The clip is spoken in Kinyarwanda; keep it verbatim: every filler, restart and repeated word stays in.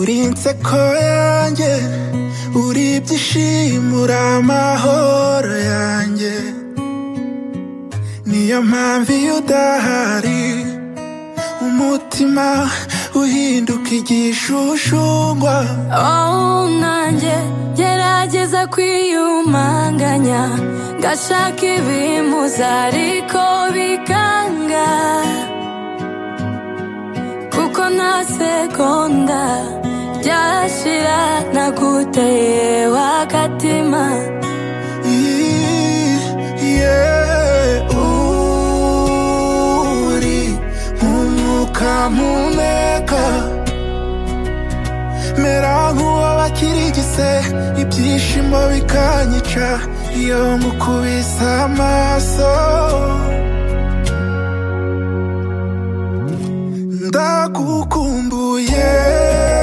uri inseko yanjye, uri ibyishimo, uri amahoro yanjye. Niyo mpamvu iyo udahari umutima uhinduka igishushungwa. Oh, nanjye gerageza kwiyumanganya, ngashaka ibimuza ariko bikanga, kuko nta sekonda ryashira naguteye wagatima. Yeah, uri umwuka mpumeka, mera nk'uwabakirigise, ibyishimo bikanyica iyo ngukubise amaso. Ndagukumbuye